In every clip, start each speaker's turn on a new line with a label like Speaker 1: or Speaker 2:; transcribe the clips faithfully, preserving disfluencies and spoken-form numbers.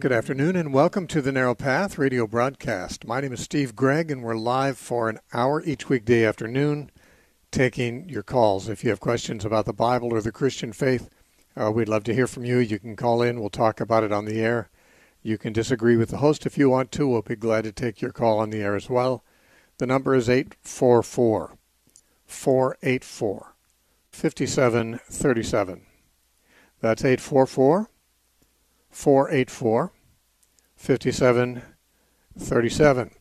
Speaker 1: Good afternoon and welcome to the Narrow Path radio broadcast. My name is Steve Gregg and we're live for an hour each weekday afternoon taking your calls. If you have questions about the Bible or the Christian faith, uh, we'd love to hear from you. You can call in. We'll talk about it on the air. You can disagree with the host if you want to. We'll be glad to take your call on the air as well. The number is eight four four, four eight four, five seven three seven. That's eight four four, four eight four, five seven three seven.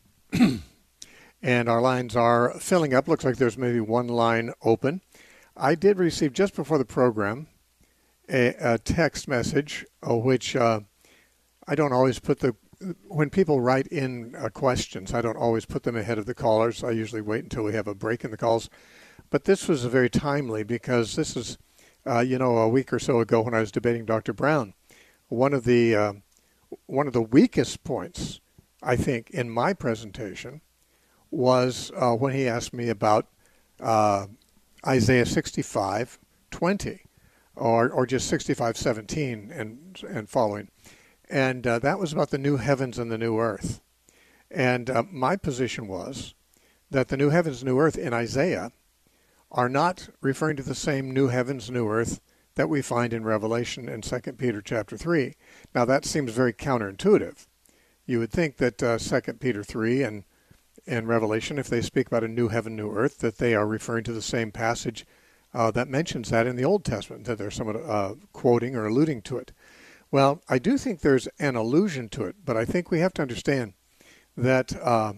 Speaker 1: And our lines are filling up. Looks like there's maybe one line open. I did receive just before the program a, a text message, uh, which uh, I don't always put the, when people write in uh, questions, I don't always put them ahead of the callers. I usually wait until we have a break in the calls. But this was very timely because this is, uh, you know, a week or so ago when I was debating Doctor Brown. One of the uh, one of the weakest points, I think, in my presentation was uh, when he asked me about uh, Isaiah sixty-five twenty, or or just sixty-five seventeen and and following, and uh, that was about the new heavens and the new earth. And uh, my position was that the new heavens, new earth in Isaiah are not referring to the same new heavens, new earth that we find in Revelation and Second Peter chapter three. Now that seems very counterintuitive. You would think that uh, Second Peter three and, and Revelation, if they speak about a new heaven, new earth, that they are referring to the same passage uh, that mentions that in the Old Testament, that they're somewhat uh, quoting or alluding to it. Well, I do think there's an allusion to it, but I think we have to understand that uh,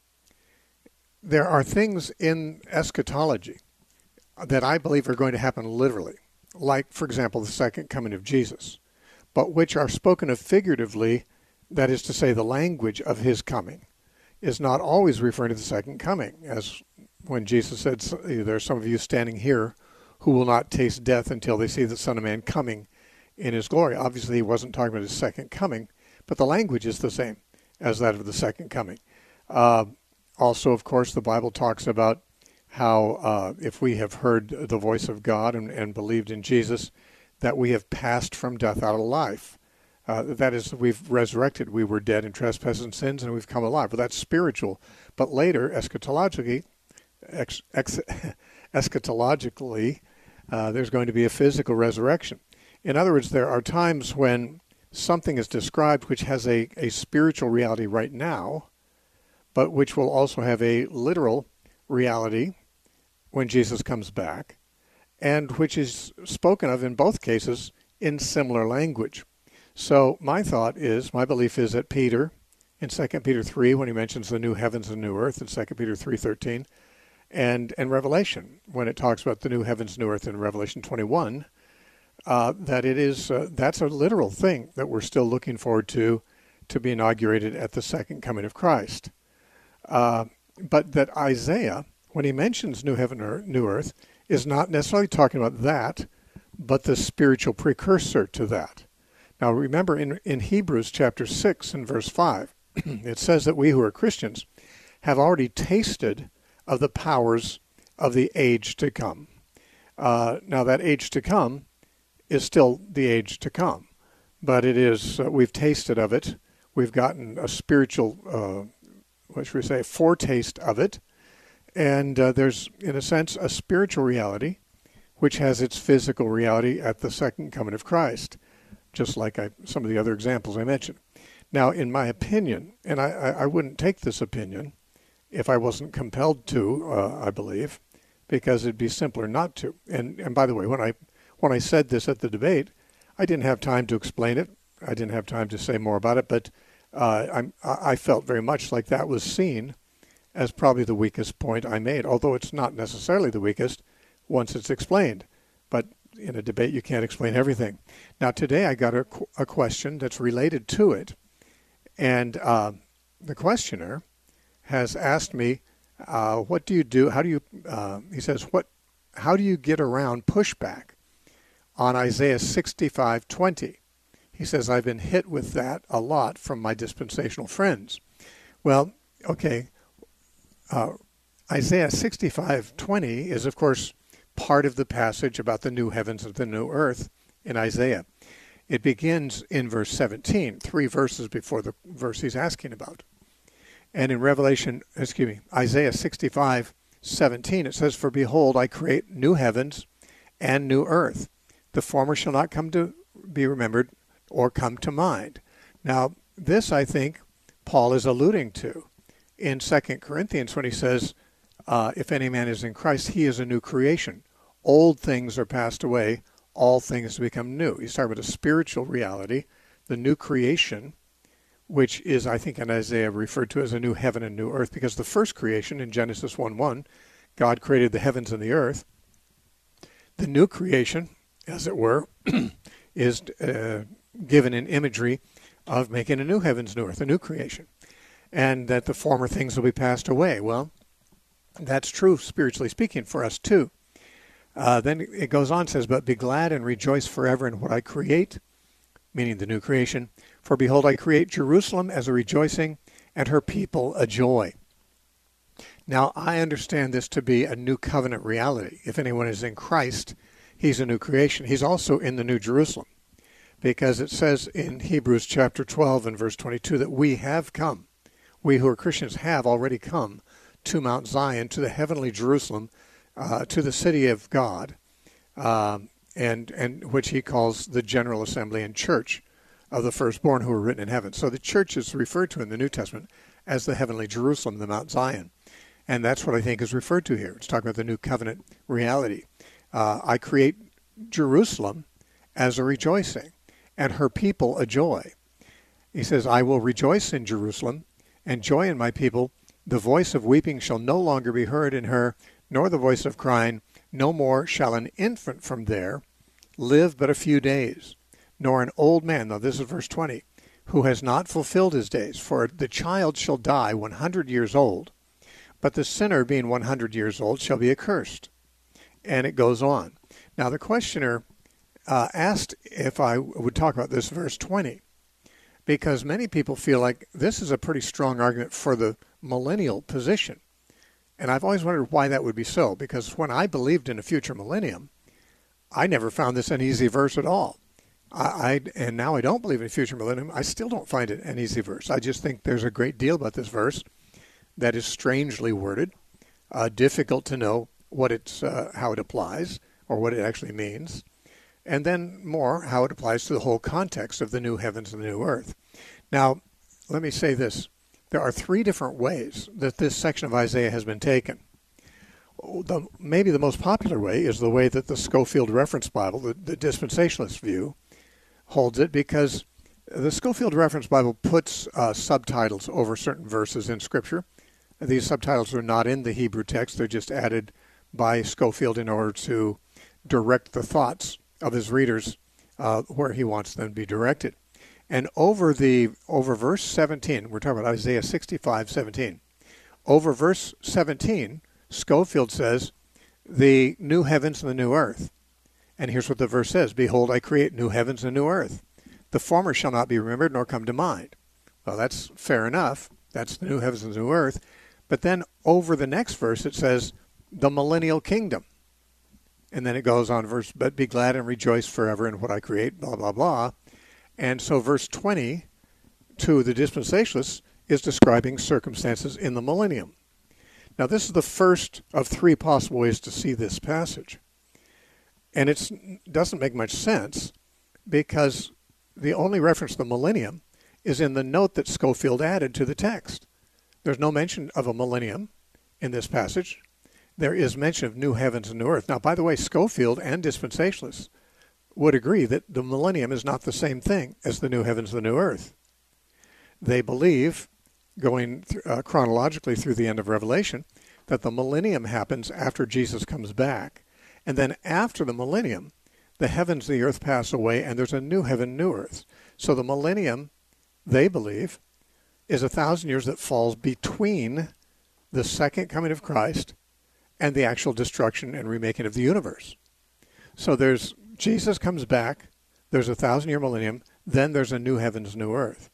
Speaker 1: there are things in eschatology that I believe are going to happen literally, like, for example, the second coming of Jesus, but which are spoken of figuratively, that is to say, the language of his coming is not always referring to the second coming, as when Jesus said, there are some of you standing here who will not taste death until they see the Son of Man coming in his glory. Obviously, he wasn't talking about his second coming, but the language is the same as that of the second coming. Uh, also, of course, the Bible talks about how uh, if we have heard the voice of God and, and believed in Jesus, that we have passed from death out of life. Uh, that is, we've resurrected. We were dead in trespasses and sins, and we've come alive. Well, that's spiritual. But later, eschatologically, ex, ex, eschatologically uh, there's going to be a physical resurrection. In other words, there are times when something is described which has a, a spiritual reality right now, but which will also have a literal reality when Jesus comes back, and which is spoken of in both cases in similar language. So my thought is, my belief is that Peter, in Second Peter three, when he mentions the new heavens and new earth, in Second Peter three thirteen, and, and Revelation, when it talks about the new heavens, new earth in Revelation twenty-one, uh, that it is, uh, that's a literal thing that we're still looking forward to, to be inaugurated at the second coming of Christ. Uh, but that Isaiah, when he mentions new heaven or new earth, is not necessarily talking about that, but the spiritual precursor to that. Now remember, in, in Hebrews chapter six and verse five, it says that we who are Christians have already tasted of the powers of the age to come. Uh, now that age to come is still the age to come, but it is, uh, we've tasted of it. We've gotten a spiritual, uh, what should we say, foretaste of it. And uh, there's, in a sense, a spiritual reality which has its physical reality at the second coming of Christ, just like I, some of the other examples I mentioned. Now, in my opinion, and I, I wouldn't take this opinion if I wasn't compelled to, uh, I believe, because it'd be simpler not to. And, and by the way, when I when I said this at the debate, I didn't have time to explain it. I didn't have time to say more about it, but uh, I'm, I felt very much like that was seen as probably the weakest point I made, although it's not necessarily the weakest once it's explained. But in a debate, you can't explain everything. Now, today I got a, a question that's related to it, and uh, the questioner has asked me, uh, what do you do, how do you, uh, he says, what, how do you get around pushback on Isaiah sixty-five twenty? He says, I've been hit with that a lot from my dispensational friends. Well, okay, uh, Isaiah sixty-five twenty is, of course, part of the passage about the new heavens and the new earth in Isaiah. It begins in verse seventeen, three verses before the verse he's asking about. And in Revelation, excuse me, Isaiah sixty-five seventeen, it says, "For behold, I create new heavens and new earth. The former shall not come to be remembered or come to mind." Now, this, I think, Paul is alluding to in Second Corinthians when he says, uh, if any man is in Christ, he is a new creation. Old things are passed away, all things become new. He's talking about a spiritual reality, the new creation, which is, I think, in Isaiah referred to as a new heaven and new earth, because the first creation in Genesis one one, God created the heavens and the earth. The new creation, as it were, is uh, given in imagery of making a new heavens, new earth, a new creation, and that the former things will be passed away. Well, that's true, spiritually speaking, for us too. Uh, then it goes on, says, "But be glad and rejoice forever in what I create," meaning the new creation. "For behold, I create Jerusalem as a rejoicing, and her people a joy." Now, I understand this to be a new covenant reality. If anyone is in Christ, he's a new creation. He's also in the New Jerusalem, because it says in Hebrews chapter twelve and verse twenty-two that we have come, we who are Christians have already come to Mount Zion, to the heavenly Jerusalem, uh, to the city of God, um, and and which he calls the general assembly and church of the firstborn who are written in heaven. So the church is referred to in the New Testament as the heavenly Jerusalem, the Mount Zion. And that's what I think is referred to here. It's talking about the new covenant reality. Uh, I create Jerusalem as a rejoicing, and her people a joy. He says, "I will rejoice in Jerusalem, and joy in my people. The voice of weeping shall no longer be heard in her, nor the voice of crying. No more shall an infant from there live but a few days, nor an old man," now this is verse twenty, "who has not fulfilled his days. For the child shall die one hundred years old, but the sinner being one hundred years old shall be accursed." And it goes on. Now the questioner uh, asked if I would talk about this verse twenty, because many people feel like this is a pretty strong argument for the millennial position. And I've always wondered why that would be so, because when I believed in a future millennium, I never found this an easy verse at all. I, I and now I don't believe in a future millennium. I still don't find it an easy verse. I just think there's a great deal about this verse that is strangely worded, uh, difficult to know what it's, uh, how it applies or what it actually means, and then more how it applies to the whole context of the new heavens and the new earth. Now, let me say this. There are three different ways that this section of Isaiah has been taken. The, maybe the most popular way is the way that the Scofield Reference Bible, the, the dispensationalist view, holds it, because the Scofield Reference Bible puts uh, subtitles over certain verses in Scripture. These subtitles are not in the Hebrew text. They're just added by Scofield in order to direct the thoughts of his readers uh, where he wants them to be directed. And over the over verse seventeen, we're talking about Isaiah sixty-five seventeen. Over verse seventeen, Scofield says, "The new heavens and the new earth." And here's what the verse says: "Behold, I create new heavens and new earth. The former shall not be remembered nor come to mind." Well, that's fair enough. That's the new heavens and the new earth. But then over the next verse it says, "The millennial kingdom." And then it goes on, verse, "But be glad and rejoice forever in what I create," blah, blah, blah. And so verse twenty to the dispensationalists is describing circumstances in the millennium. Now this is the first of three possible ways to see this passage. And it doesn't make much sense, because the only reference to the millennium is in the note that Scofield added to the text. There's no mention of a millennium in this passage. There is mention of new heavens and new earth. Now, by the way, Scofield and dispensationalists would agree that the millennium is not the same thing as the new heavens and the new earth. They believe, going th- uh, chronologically through the end of Revelation, that the millennium happens after Jesus comes back. And then after the millennium, the heavens and the earth pass away, and there's a new heaven, new earth. So the millennium, they believe, is a thousand years that falls between the second coming of Christ and the actual destruction and remaking of the universe. So there's Jesus comes back, there's a thousand-year millennium, then there's a new heavens, new earth.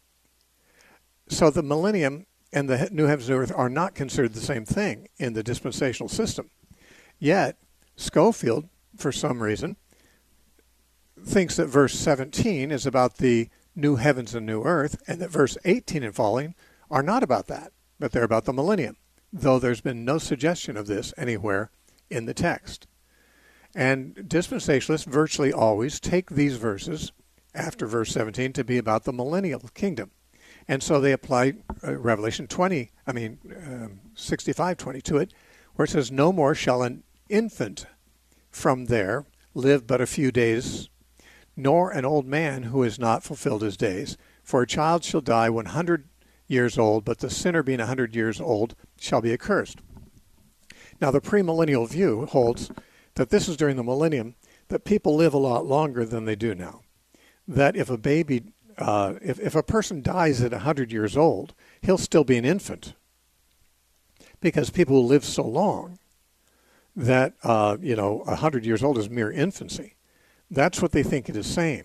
Speaker 1: So the millennium and the new heavens, new earth are not considered the same thing in the dispensational system. Yet, Scofield, for some reason, thinks that verse seventeen is about the new heavens and new earth, and that verse eighteen and following are not about that, but they're about the millennium, though there's been no suggestion of this anywhere in the text. And dispensationalists virtually always take these verses after verse seventeen to be about the millennial kingdom. And so they apply uh, Revelation twenty, I mean um, sixty-five twenty to it, where it says, "No more shall an infant from there live but a few days, nor an old man who has not fulfilled his days. For a child shall die one hundred years old, but the sinner being a hundred years old shall be accursed." Now the premillennial view holds that this is during the millennium, that people live a lot longer than they do now. That if a baby, uh, if, if a person dies at one hundred years old, he'll still be an infant. Because people will live so long that, uh, you know, one hundred years old is mere infancy. That's what they think it is saying.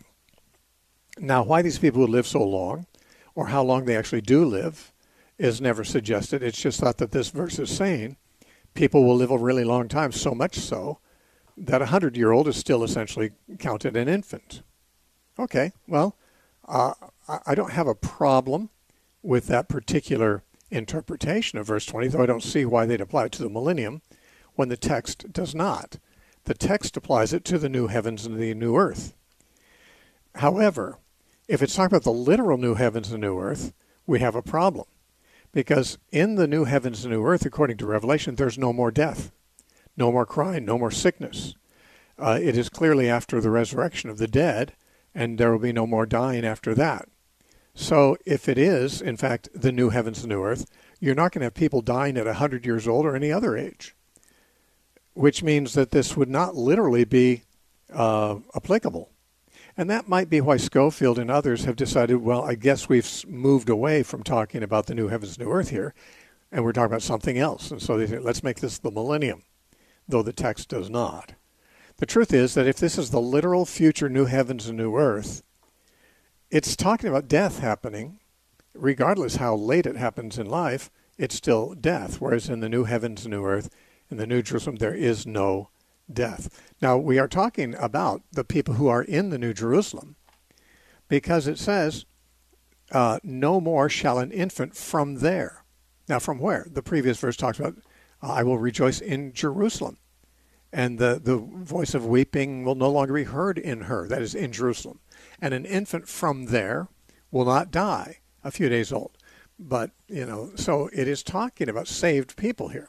Speaker 1: Now, why these people would live so long, or how long they actually do live, is never suggested. It's just thought that this verse is saying people will live a really long time, so much so that a hundred-year-old is still essentially counted an infant. Okay, well, uh, I don't have a problem with that particular interpretation of verse twenty, though I don't see why they'd apply it to the millennium when the text does not. The text applies it to the new heavens and the new earth. However, if it's talking about the literal new heavens and new earth, we have a problem. Because in the new heavens and new earth, according to Revelation, there's no more death, no more crying, no more sickness. Uh, it is clearly after the resurrection of the dead, and there will be no more dying after that. So if it is, in fact, the new heavens and new earth, you're not going to have people dying at one hundred years old or any other age, which means that this would not literally be uh, applicable. And that might be why Scofield and others have decided, well, I guess we've moved away from talking about the new heavens and new earth here, and we're talking about something else. And so they say, let's make this the millennium, though the text does not. The truth is that if this is the literal future new heavens and new earth, it's talking about death happening. Regardless how late it happens in life, it's still death, whereas in the new heavens and new earth, in the New Jerusalem, there is no death. Now, we are talking about the people who are in the New Jerusalem, because it says, uh, no more shall an infant from there. Now, from where? The previous verse talks about, I will rejoice in Jerusalem, and the, the voice of weeping will no longer be heard in her, that is, in Jerusalem. And an infant from there will not die a few days old. But, you know, so it is talking about saved people here.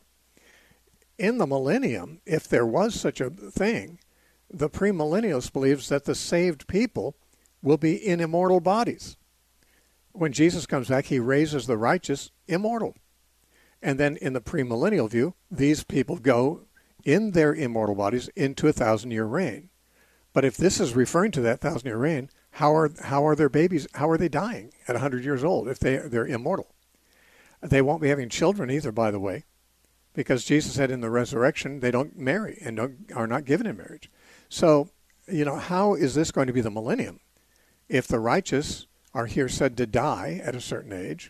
Speaker 1: In the millennium, if there was such a thing, the premillennialist believes that the saved people will be in immortal bodies. When Jesus comes back, he raises the righteous immortal. And then in the premillennial view, these people go in their immortal bodies into a thousand-year reign. But if this is referring to that thousand-year reign, how are how are their babies, how are they dying at one hundred years old if they, they're immortal? They won't be having children either, by the way, because Jesus said in the resurrection they don't marry and don't, are not given in marriage. So, you know, how is this going to be the millennium if the righteous are here said to die at a certain age,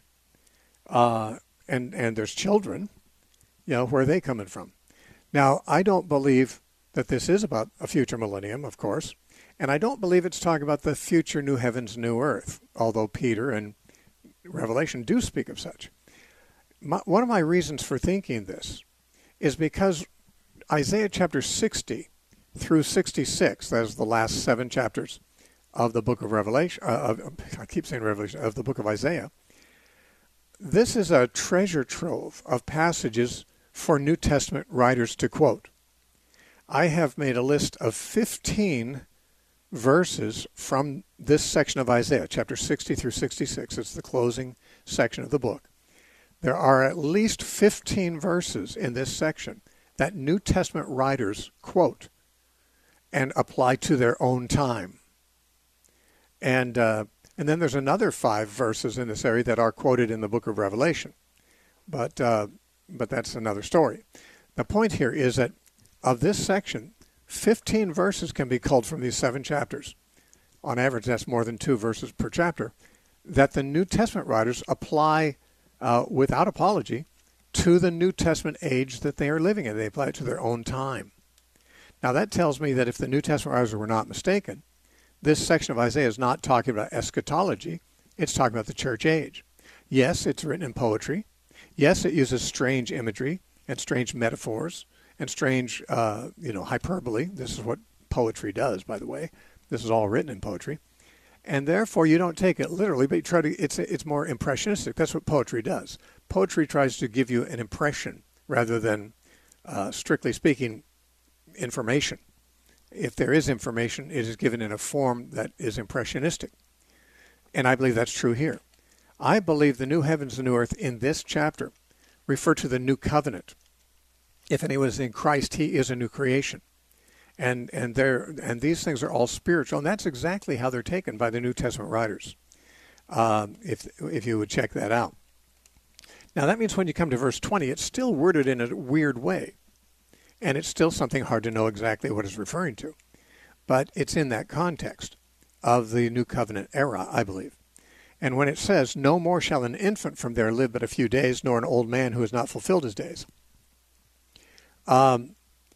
Speaker 1: uh, and, and there's children, you know, where are they coming from? Now, I don't believe that this is about a future millennium, of course, and I don't believe it's talking about the future new heavens, new earth, although Peter and Revelation do speak of such. My, one of my reasons for thinking this is because Isaiah chapter sixty through sixty-six, that is the last seven chapters of the book of Revelation, uh, of, I keep saying Revelation, of the book of Isaiah, this is a treasure trove of passages for New Testament writers to quote. I have made a list of fifteen verses from this section of Isaiah, chapter sixty through sixty-six. It's the closing section of the book. There are at least fifteen verses in this section that New Testament writers quote and apply to their own time. And uh, and then there's another five verses in this area that are quoted in the book of Revelation. But uh, but that's another story. The point here is that of this section, fifteen verses can be culled from these seven chapters. On average, that's more than two verses per chapter, that the New Testament writers apply uh, without apology to the New Testament age that they are living in. They apply it to their own time. Now, that tells me that if the New Testament writers were not mistaken, this section of Isaiah is not talking about eschatology. It's talking about the church age. Yes, it's written in poetry. Yes, it uses strange imagery and strange metaphors and strange, uh, you know, hyperbole. This is what poetry does, by the way. This is all written in poetry. And therefore, you don't take it literally, but you try to, it's, it's more impressionistic. That's what poetry does. Poetry tries to give you an impression rather than, uh, strictly speaking, information. If there is information, it is given in a form that is impressionistic. And I believe that's true here. I believe the new heavens and new earth in this chapter refer to the new covenant. If anyone is in Christ, he is a new creation. And and there and these things are all spiritual, and that's exactly how they're taken by the New Testament writers, um, if if you would check that out. Now that means when you come to verse twenty, it's still worded in a weird way. And it's still something hard to know exactly what it's referring to. But it's in that context of the New Covenant era, I believe. And when it says, no more shall an infant from there live but a few days, nor an old man who has not fulfilled his days. Um,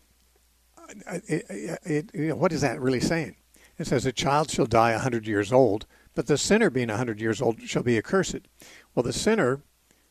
Speaker 1: it, it, it, you know, what is that really saying? It says, a child shall die a hundred years old, but the sinner being a hundred years old shall be accursed. Well, the sinner,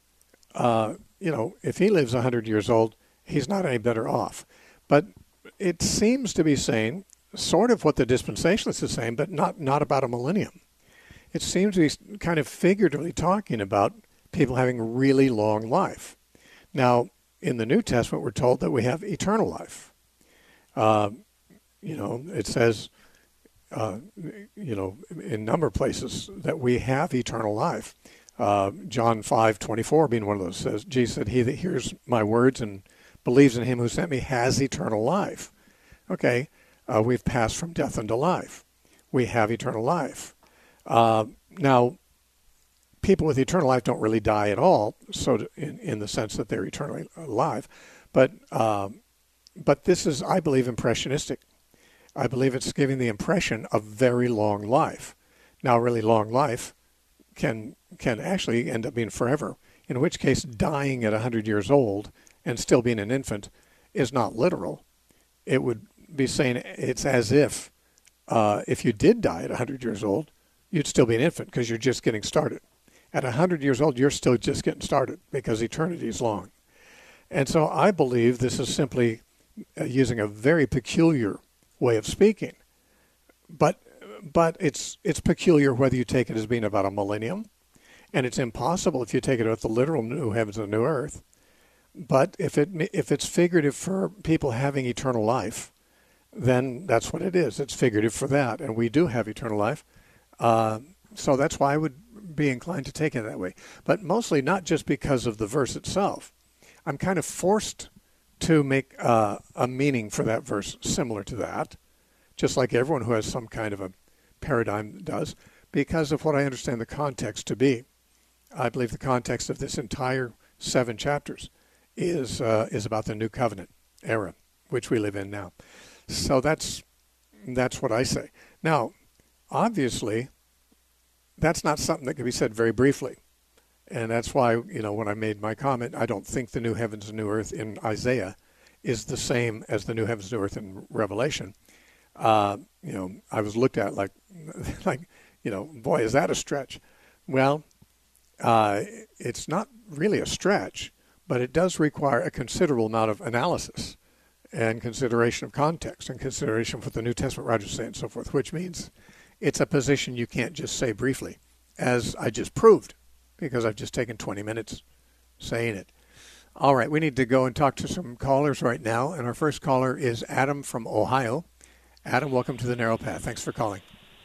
Speaker 1: uh, you know, if he lives a hundred years old, he's not any better off. But it seems to be saying sort of what the dispensationalist is saying, but not, not about a millennium. It seems to be kind of figuratively talking about people having really long life. Now, in the New Testament, we're told that we have eternal life. Uh, you know, it says, uh, you know, in a number of places that we have eternal life. Uh, John five twenty-four being one of those says, Jesus said, he that hears my words and believes in him who sent me has eternal life. Okay, uh, we've passed from death unto life. We have eternal life. Uh, now, people with eternal life don't really die at all, so to, in, in the sense that they're eternally alive. But um, but this is, I believe, impressionistic. I believe it's giving the impression of very long life. Now, really long life can can actually end up being forever, in which case dying at one hundred years old and still being an infant is not literal. It would be saying it's as if uh, if you did die at one hundred years old, you'd still be an infant because you're just getting started. At one hundred years old, you're still just getting started because eternity is long. And so I believe this is simply uh, using a very peculiar way of speaking. But but it's it's peculiar whether you take it as being about a millennium, and it's impossible if you take it as the literal new heavens and new earth. But if it if it's figurative for people having eternal life, then that's what it is. It's figurative for that, and we do have eternal life. Uh, so that's why I would be inclined to take it that way. But mostly not just because of the verse itself. I'm kind of forced to make uh, a meaning for that verse similar to that, just like everyone who has some kind of a paradigm does, because of what I understand the context to be. I believe the context of this entire seven chapters is uh, is about the New Covenant era, which we live in now. So that's that's what I say. Now, obviously, that's not something that can be said very briefly. And that's why, you know, when I made my comment, I don't think the new heavens and new earth in Isaiah is the same as the new heavens and new earth in Revelation. Uh, you know, I was looked at like, like, you know, boy, is that a stretch? Well, uh, it's not really a stretch, but it does require a considerable amount of analysis and consideration of context and consideration of what the New Testament writers say and so forth, which means it's a position you can't just say briefly, as I just proved, because I've just taken twenty minutes saying it. All right, we need to go and talk to some callers right now, and our first caller is Adam from Ohio. Adam, welcome to the Narrow Path. Thanks for calling.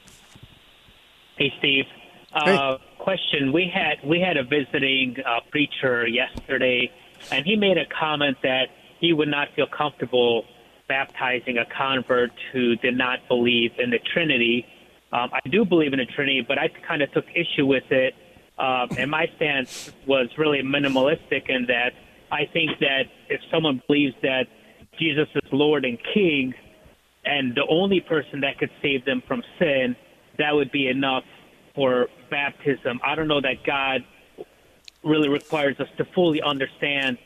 Speaker 2: Hey, Steve.
Speaker 1: Hey.
Speaker 2: Uh, question: We had we had a visiting uh, preacher yesterday, and he made a comment that he would not feel comfortable baptizing a convert who did not believe in the Trinity. Um, I do believe in the Trinity, but I kind of took issue with it, um, and my stance was really minimalistic in that I think that if someone believes that Jesus is Lord and King, and the only person that could save them from sin, that would be enough for baptism. I don't know that God really requires us to fully understand,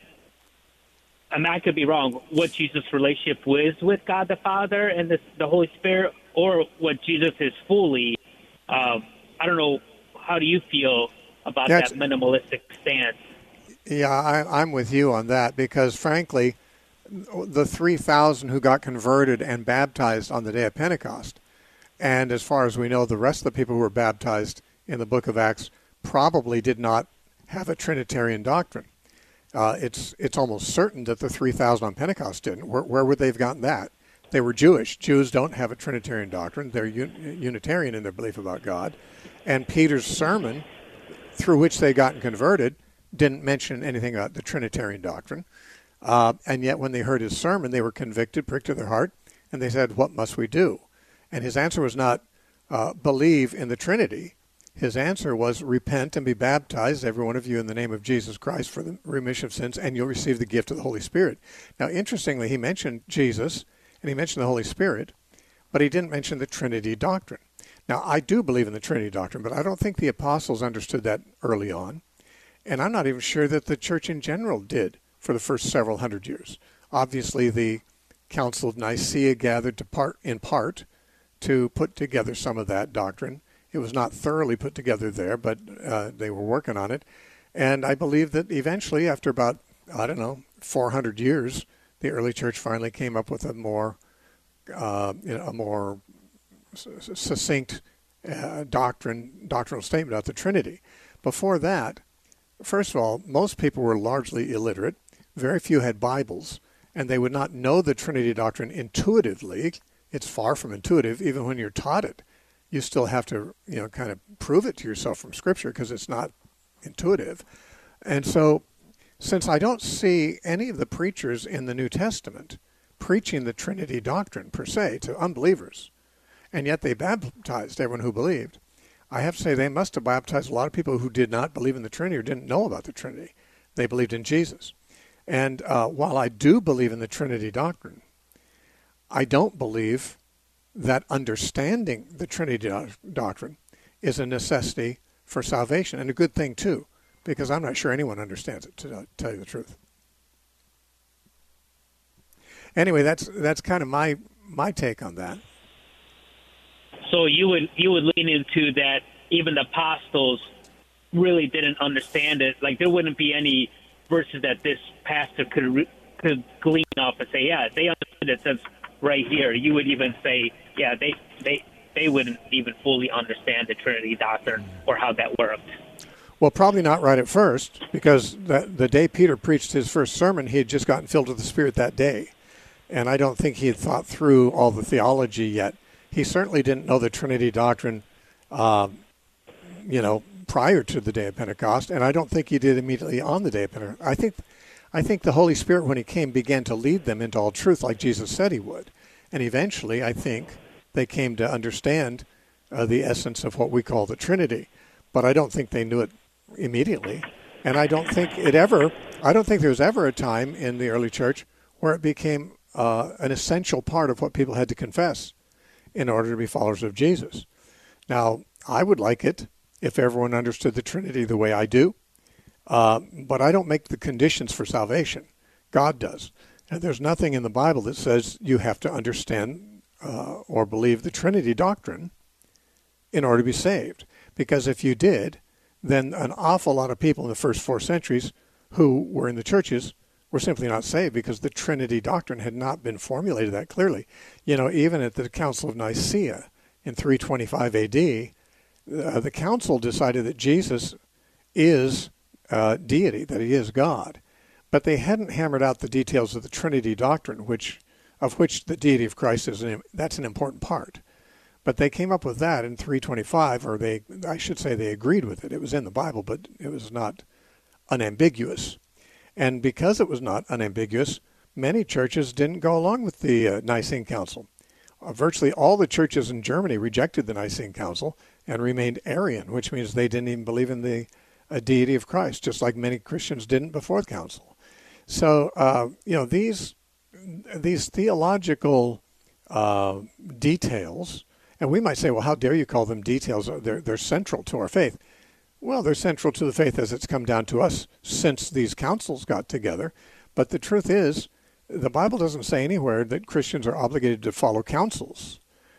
Speaker 2: I mean, I could be wrong, what Jesus' relationship was with God the Father and the, the Holy Spirit, or what Jesus is fully. Um, I don't know. How do you feel about
Speaker 1: That's,
Speaker 2: that minimalistic stance?
Speaker 1: Yeah, I, I'm with you on that because, frankly, the three thousand who got converted and baptized on the day of Pentecost, and as far as we know, the rest of the people who were baptized in the book of Acts probably did not have a Trinitarian doctrine. Uh, it's it's almost certain that the three thousand on Pentecost didn't. Where, where would they have gotten that? They were Jewish. Jews don't have a Trinitarian doctrine. They're un, Unitarian in their belief about God. And Peter's sermon, through which they got converted, didn't mention anything about the Trinitarian doctrine. Uh, and yet when they heard his sermon, they were convicted, pricked to their heart, and they said, what must we do? And his answer was not, uh, believe in the Trinity. His answer was, repent and be baptized, every one of you, in the name of Jesus Christ for the remission of sins, and you'll receive the gift of the Holy Spirit. Now, interestingly, he mentioned Jesus, and he mentioned the Holy Spirit, but he didn't mention the Trinity doctrine. Now, I do believe in the Trinity doctrine, but I don't think the apostles understood that early on, and I'm not even sure that the church in general did for the first several hundred years. Obviously, the Council of Nicaea gathered to part, in part to put together some of that doctrine. It was not thoroughly put together there, but uh, they were working on it. And I believe that eventually, after about, I don't know, four hundred years, the early church finally came up with a more, uh, you know, a more succinct uh, doctrine, doctrinal statement about the Trinity. Before that, first of all, most people were largely illiterate. Very few had Bibles, and they would not know the Trinity doctrine intuitively. It's far from intuitive, even when you're taught it. You still have to, you know, kind of prove it to yourself from Scripture because it's not intuitive. And so, since I don't see any of the preachers in the New Testament preaching the Trinity doctrine per se to unbelievers, and yet they baptized everyone who believed, I have to say they must have baptized a lot of people who did not believe in the Trinity or didn't know about the Trinity. They believed in Jesus. And uh, while I do believe in the Trinity doctrine, I don't believe that understanding the Trinity doctrine is a necessity for salvation, and a good thing too, because I'm not sure anyone understands it, to tell you the truth. Anyway, that's that's kind of my my take on that.
Speaker 2: So you would you would lean into that even the apostles really didn't understand it. Like there wouldn't be any verses that this pastor could could glean off and say, yeah, they understood it. Since right here, you would even say, yeah, they they they wouldn't even fully understand the Trinity doctrine or how that worked.
Speaker 1: Well, probably not right at first, because the, the day Peter preached his first sermon, he had just gotten filled with the Spirit that day. And I don't think he had thought through all the theology yet. He certainly didn't know the Trinity doctrine, uh, you know, prior to the day of Pentecost, and I don't think he did immediately on the day of Pentecost. I think I think the Holy Spirit, when he came, began to lead them into all truth like Jesus said he would. And eventually, I think, they came to understand uh, the essence of what we call the Trinity. But I don't think they knew it immediately. And I don't think it ever, I don't think there was ever a time in the early church where it became uh, an essential part of what people had to confess in order to be followers of Jesus. Now, I would like it if everyone understood the Trinity the way I do. Uh, but I don't make the conditions for salvation. God does. And there's nothing in the Bible that says you have to understand uh, or believe the Trinity doctrine in order to be saved. Because if you did, then an awful lot of people in the first four centuries who were in the churches were simply not saved because the Trinity doctrine had not been formulated that clearly. You know, even at the Council of Nicaea in three twenty-five A D, uh, the council decided that Jesus is Uh, deity, that he is God. But they hadn't hammered out the details of the Trinity doctrine, which, of which the deity of Christ is an, that's an important part. But they came up with that in three twenty-five, or they, I should say they agreed with it. It was in the Bible, but it was not unambiguous. And because it was not unambiguous, many churches didn't go along with the uh, Nicene Council. Uh, virtually all the churches in Germany rejected the Nicene Council and remained Arian, which means they didn't even believe in the a deity of Christ, just like many Christians didn't before the council. So, uh, you know, these these theological uh, details, and we might say, well, how dare you call them details? They're, they're central to our faith. Well, they're central to the faith as it's come down to us since these councils got together. But the truth is, the Bible doesn't say anywhere that Christians are obligated to follow councils.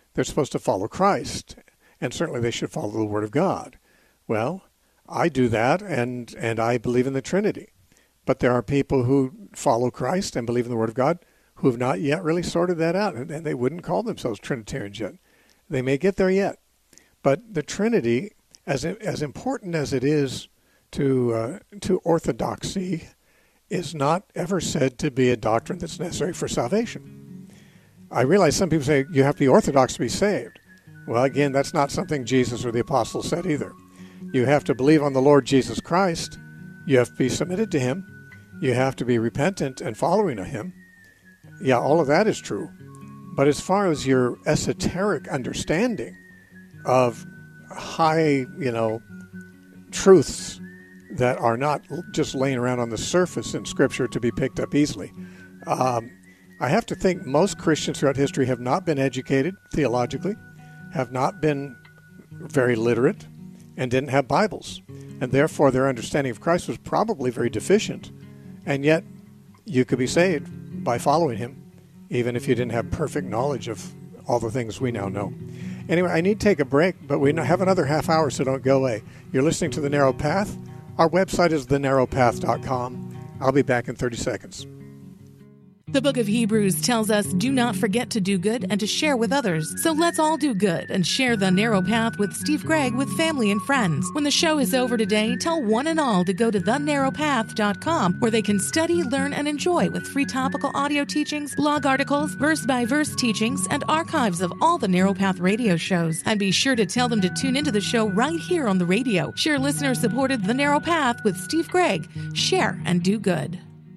Speaker 1: they're supposed to follow Christ, and certainly they should follow the Word of God. Well, I do that, and, and I believe in the Trinity. But there are people who follow Christ and believe in the Word of God who have not yet really sorted that out, and, and they wouldn't call themselves Trinitarians yet. They may get there yet. But the Trinity, as as important as it is to uh, to orthodoxy, is not ever said to be a doctrine that's necessary for salvation. I realize some people say you have to be Orthodox to be saved. Well, again, that's not something Jesus or the apostles said either. You have to believe on the Lord Jesus Christ. You have to be submitted to Him. You have to be repentant and following of Him. Yeah, all of that is true. But as far as your esoteric understanding of high, you know, truths that are not just laying around on the surface in Scripture to be picked up easily, um, I have to think most Christians throughout history have not been educated theologically, have not been very literate, and didn't have Bibles. And therefore their understanding of Christ was probably very deficient. And yet you could be saved by following Him, even if you didn't have perfect knowledge of all the things we now know. Anyway, I need to take a break, but we have another half hour, so don't go away. You're listening to The Narrow Path. Our website is the narrow path dot com. I'll be back in thirty seconds.
Speaker 3: The book of Hebrews tells us, do not forget to do good and to share with others. So let's all do good and share the narrow path with Steve Gregg with family and friends. When the show is over today, tell one and all to go to the narrow path dot com, where they can study, learn, and enjoy with free topical audio teachings, blog articles, verse-by-verse teachings, and archives of all the Narrow Path radio shows. And be sure to tell them to tune into the show right here on the radio. Share listener-supported The Narrow Path with Steve Gregg. Share and do good.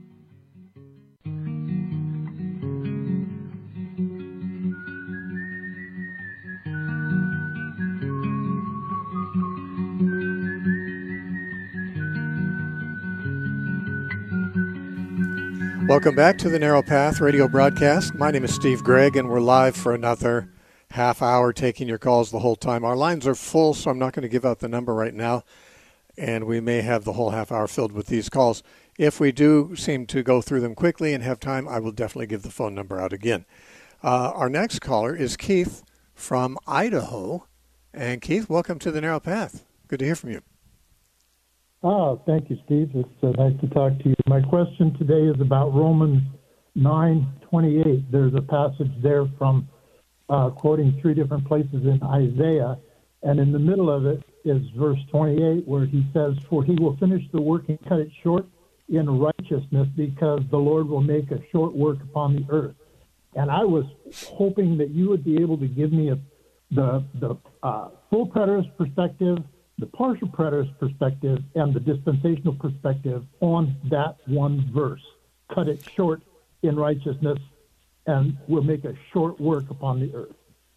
Speaker 1: Welcome back to the Narrow Path radio broadcast. My name is Steve Gregg, and we're live for another half hour, taking your calls the whole time. Our lines are full, so I'm not going to give out the number right now, and we may have the whole half hour filled with these calls. If we do seem to go through them quickly and have time, I will definitely give the phone number out again. Uh, our next caller is Keith from Idaho. And Keith, welcome to the Narrow Path. Good to hear from you.
Speaker 4: Oh, thank you, Steve. It's uh, nice to talk to you. My question today is about Romans nine twenty-eight. There's a passage there from uh, quoting three different places in Isaiah, and in the middle of it is verse twenty-eight, where he says, "For he will finish the work and cut it short in righteousness, because the Lord will make a short work upon the earth." And I was hoping that you would be able to give me a, the the uh, full preterist perspective, the partial preterist perspective, and the dispensational perspective on that one verse. Cut it short in righteousness, and will make a short work upon the earth.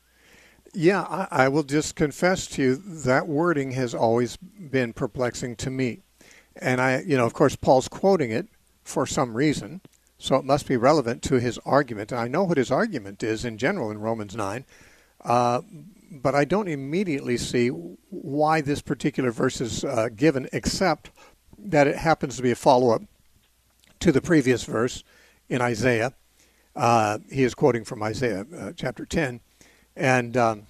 Speaker 1: Yeah, I, I will just confess to you that wording has always been perplexing to me. And I, you know, of course, Paul's quoting it for some reason, so it must be relevant to his argument. And I know what his argument is in general in Romans nine, uh, but I don't immediately see why this particular verse is uh, given, except that it happens to be a follow-up to the previous verse in Isaiah. Uh, he is quoting from Isaiah uh, chapter ten. And um,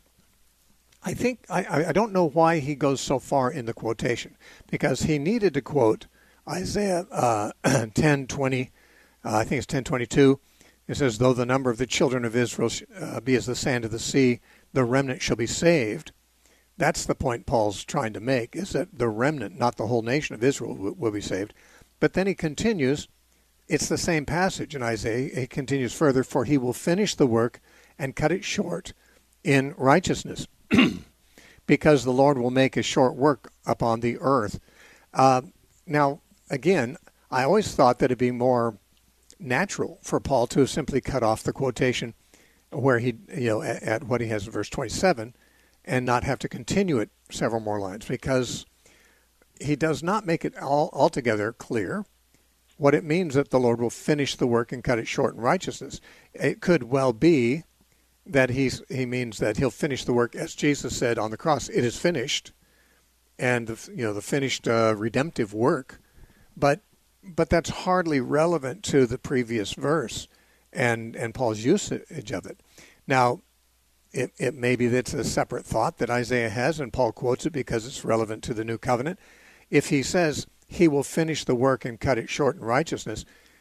Speaker 1: I think, I, I don't know why he goes so far in the quotation, because he needed to quote Isaiah uh, ten twenty, uh, I think it's ten twenty-two. It says, "Though the number of the children of Israel uh, be as the sand of the sea, the remnant shall be saved." That's the point Paul's trying to make, is that the remnant, not the whole nation of Israel, will, will be saved. But then he continues, it's the same passage in Isaiah. He continues further, "For he will finish the work and cut it short in righteousness, because the Lord will make a short work upon the earth." Uh, now, again, I always thought that it'd be more natural for Paul to have simply cut off the quotation where he, you know, at, at what he has in verse twenty-seven, and not have to continue it several more lines, because he does not make it all altogether clear what it means that the Lord will finish the work and cut it short in righteousness. It could well be that he's, he means that he'll finish the work, as Jesus said on the cross, "It is finished," and the, you know, the finished uh, redemptive work. But but that's hardly relevant to the previous verse and, and Paul's usage of it. Now, it, it may be that's a separate thought that Isaiah has, and Paul quotes it because it's relevant to the new covenant. If he says he will finish the work and cut it short in righteousness,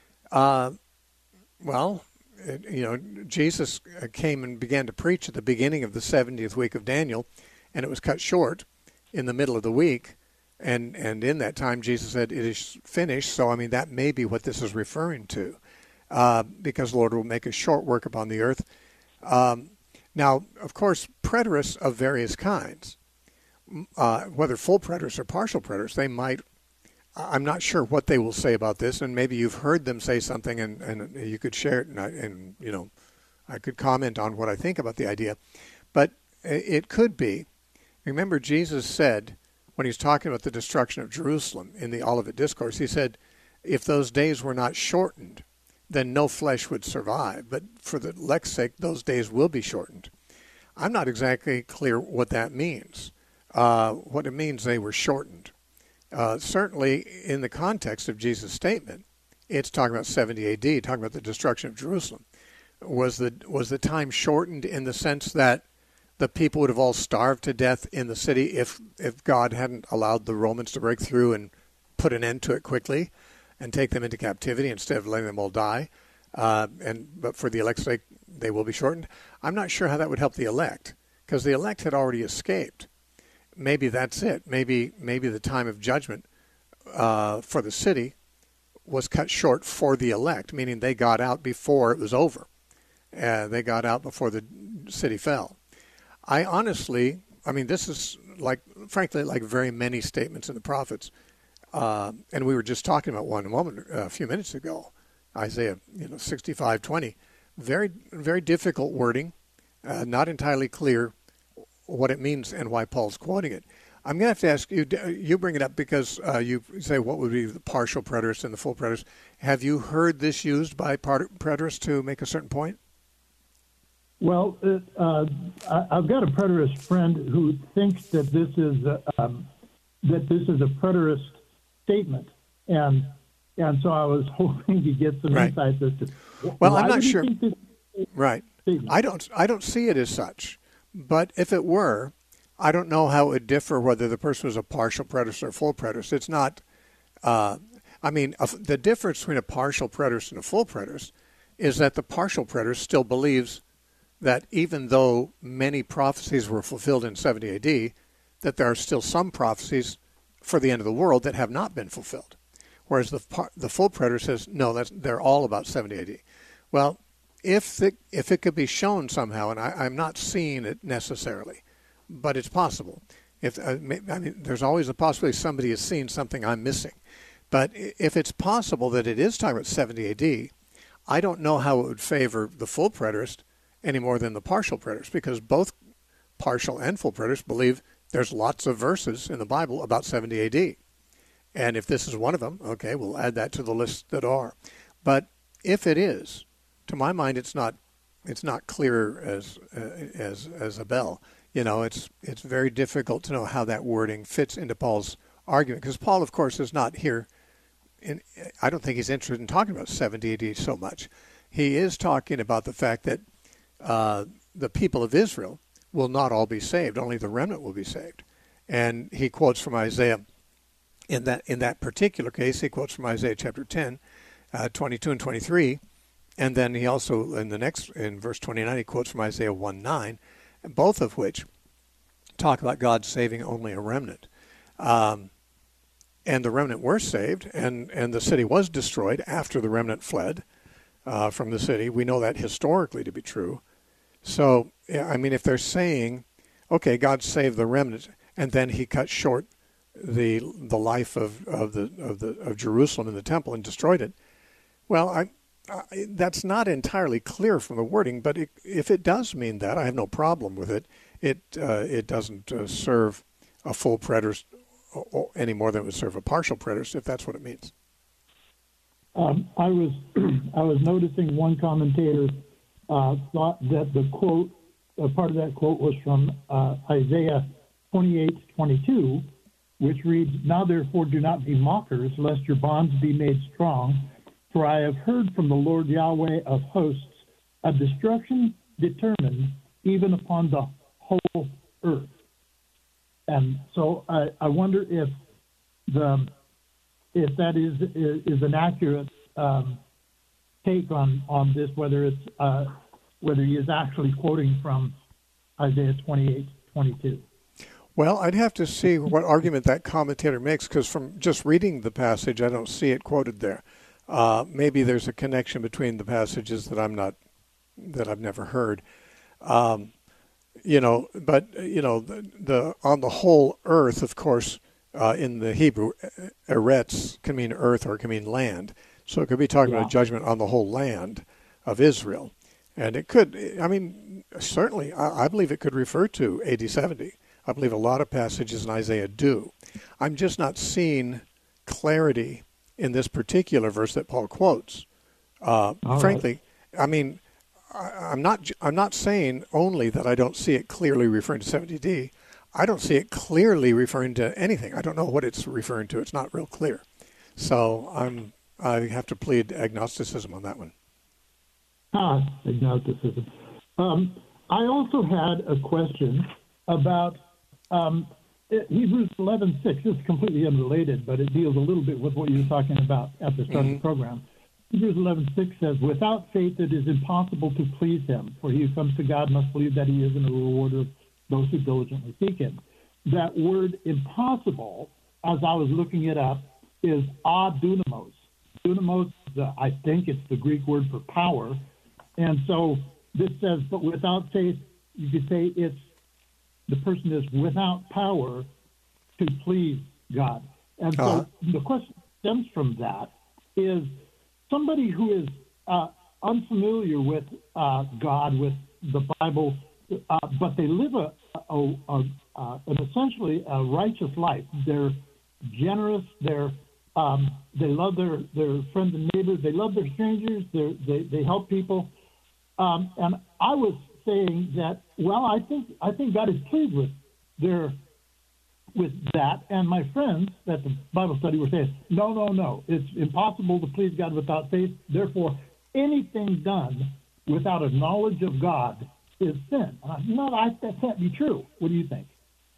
Speaker 1: uh, well, it, you know, Jesus came and began to preach at the beginning of the seventieth week of Daniel, and it was cut short in the middle of the week. And and in that time, Jesus said, it is finished. So, I mean, that may be what this is referring to, uh, because the Lord will make a short work upon the earth. Um, now, of course, preterists of various kinds, uh, whether full preterists or partial preterists, they might, I'm not sure what they will say about this, and maybe you've heard them say something, and, and you could share it, and, I, and, you know, I could comment on what I think about the idea. But it could be, remember Jesus said, when he's talking about the destruction of Jerusalem in the Olivet Discourse, he said, if those days were not shortened, then no flesh would survive. But for the elect's sake, those days will be shortened. I'm not exactly clear what that means, uh, what it means they were shortened. Uh, certainly, in the context of Jesus' statement, it's talking about seventy A D, talking about the destruction of Jerusalem. Was the, was the time shortened in the sense that the people would have all starved to death in the city if if God hadn't allowed the Romans to break through and put an end to it quickly and take them into captivity instead of letting them all die? Uh, and but for the elect's sake, they will be shortened. I'm not sure how that would help the elect, because the elect had already escaped. Maybe that's it. Maybe maybe the time of judgment uh, for the city was cut short for the elect, meaning they got out before it was over. Uh, they got out before the city fell. I honestly, I mean, this is like, frankly, like very many statements in the prophets, uh, and we were just talking about one a moment, a few minutes ago, Isaiah, you know, sixty-five twenty. Very, very difficult wording, uh, not entirely clear what it means and why Paul's quoting it. I'm going to have to ask you, you bring it up because uh, you say what would be the partial preterist and the full preterist. Have you heard this used by preterists to make a certain point?
Speaker 4: Well, it, uh, I, I've got a preterist friend who thinks that this is a, um, that this is a preterist statement, and and so I was hoping to get some
Speaker 1: right.
Speaker 4: insights as to.
Speaker 1: Well,
Speaker 4: why
Speaker 1: I'm not sure. Right,
Speaker 4: statement?
Speaker 1: I don't. I don't see it as such. But if it were, I don't know how it would differ whether the person was a partial preterist or full preterist. It's not. Uh, I mean, a, the difference between a partial preterist and a full preterist is that the partial preterist still believes that even though many prophecies were fulfilled in seventy A D, that there are still some prophecies for the end of the world that have not been fulfilled. Whereas the the full preterist says, no, that's, they're all about seventy A D. Well, if the, if it could be shown somehow, and I, I'm not seeing it necessarily, but it's possible. If I mean, there's always a possibility somebody has seen something I'm missing. But if it's possible that it is talking about seventy A D, I don't know how it would favor the full preterist any more than the partial preterists, because both partial and full preterists believe there's lots of verses in the Bible about seventy A D. And if this is one of them, okay, we'll add that to the list that are. But if it is, to my mind, it's not it's not clear as uh, as as a bell. You know, it's it's very difficult to know how that wording fits into Paul's argument, because Paul, of course, is not here. In, I don't think he's interested in talking about seventy A D so much. He is talking about the fact that Uh, the people of Israel will not all be saved. Only the remnant will be saved. And he quotes from Isaiah. In that in that particular case, he quotes from Isaiah chapter ten, uh, twenty-two and twenty-three. And then he also, in the next, in verse twenty-nine, he quotes from Isaiah one nine, both of which talk about God saving only a remnant. Um, and the remnant were saved, and, and the city was destroyed after the remnant fled uh, from the city. We know that historically to be true. So, I mean, if they're saying, okay, God saved the remnant, and then he cut short the the life of, of the of the of Jerusalem and the temple and destroyed it, well, I, I that's not entirely clear from the wording. But it, if it does mean that, I have no problem with it. It uh, it doesn't uh, serve a full preterist any more than it would serve a partial preterist, if that's what it means.
Speaker 4: Um, I was I was noticing one commentator uh, thought that the quote, uh, part of that quote was from uh, Isaiah twenty-eight twenty-two, which reads, "Now therefore do not be mockers, lest your bonds be made strong. For I have heard from the Lord Yahweh of hosts a destruction determined, even upon the whole earth. And so I, I wonder if the if that is is an accurate um, take on, on this, whether it's uh, whether he is actually quoting from Isaiah twenty-eight twenty-two.
Speaker 1: Well, I'd have to see what argument that commentator makes, because from just reading the passage, I don't see it quoted there. Uh, maybe there's a connection between the passages that I'm not, that I've never heard. Um, you know, but you know, the, the on the whole earth, of course, uh, in the Hebrew, eretz can mean earth or it can mean land. So it could be talking yeah. about judgment on the whole land of Israel, and it could. I mean, certainly, I, I believe it could refer to A D seventy. I believe a lot of passages in Isaiah do. I'm just not seeing clarity in this particular verse that Paul quotes. Uh, frankly, right. I mean, I, I'm not. I'm not saying only that I don't see it clearly referring to seventy D. I don't see it clearly referring to anything. I don't know what it's referring to. It's not real clear. So I'm. I have to plead agnosticism on that one.
Speaker 4: Ah, agnosticism. Um, I also had a question about. Um, Hebrews eleven six is completely unrelated, but it deals a little bit with what you were talking about at the start mm-hmm. of the program. Hebrews eleven six says, "Without faith it is impossible to please him, for he who comes to God must believe that he is a rewarder of those who diligently seek him." That word impossible, as I was looking it up, is adunamos. Dunamos, the, I think it's the Greek word for power. And so this says, but without faith, you could say it's the person is without power to please God. And so uh-huh. the question stems from that is somebody who is uh, unfamiliar with uh, God, with the Bible, uh, but they live a, a, a, a an essentially a righteous life. They're generous. They're um, they love their, their friends and neighbors. They love their strangers. They're, they they help people. Um, and I was saying that, well, I think I think God is pleased with their with that. And my friends at the Bible study were saying, no, no, no, it's impossible to please God without faith. Therefore, anything done without a knowledge of God is sin. Uh, no, I, that can't be true. What do you think?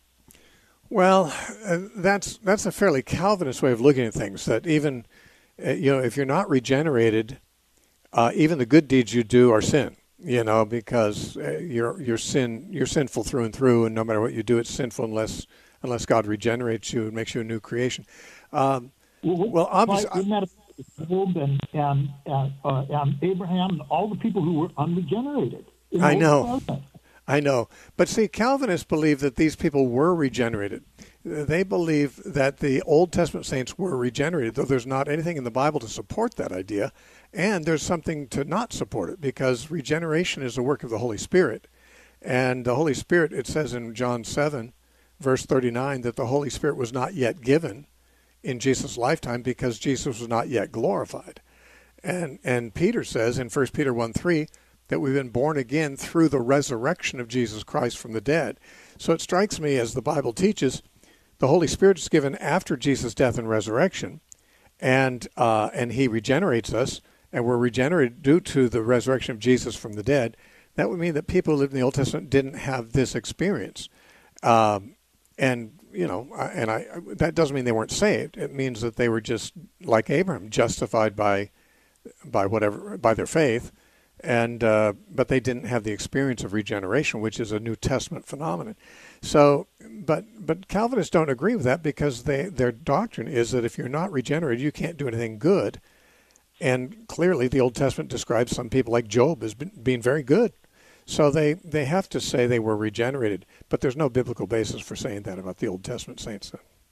Speaker 1: Well, uh, that's that's a fairly Calvinist way of looking at things. That even uh, you know, if you're not regenerated, uh, even the good deeds you do are sin. You know, because uh, you're you're sin you're sinful through and through, and no matter what you do, it's sinful unless unless God regenerates you and makes you a new creation. Um,
Speaker 4: well,
Speaker 1: well, obviously,
Speaker 4: isn't that Job and and, uh, uh, and Abraham and all the people who were unregenerated?
Speaker 1: I know. I know. But see, Calvinists believe that these people were regenerated. They believe that the Old Testament saints were regenerated, though there's not anything in the Bible to support that idea. And there's something to not support it, because regeneration is a work of the Holy Spirit. And the Holy Spirit, it says in John seven, verse thirty-nine, that the Holy Spirit was not yet given in Jesus' lifetime because Jesus was not yet glorified. And and Peter says in First Peter one three, that we've been born again through the resurrection of Jesus Christ from the dead. So it strikes me, as the Bible teaches, the Holy Spirit is given after Jesus' death and resurrection, and uh, and he regenerates us, and we're regenerated due to the resurrection of Jesus from the dead. That would mean that people who lived in the Old Testament didn't have this experience. Um, and, you know, and I that doesn't mean they weren't saved. It means that they were just, like Abraham, justified by by whatever, by their faith. And uh, but they didn't have the experience of regeneration, which is a New Testament phenomenon. So, but but Calvinists don't agree with that, because they their doctrine is that if you're not regenerated, you can't do anything good. And clearly, the Old Testament describes some people like Job as being very good. So they, they have to say they were regenerated, but there's no biblical basis for saying that about the Old Testament saints.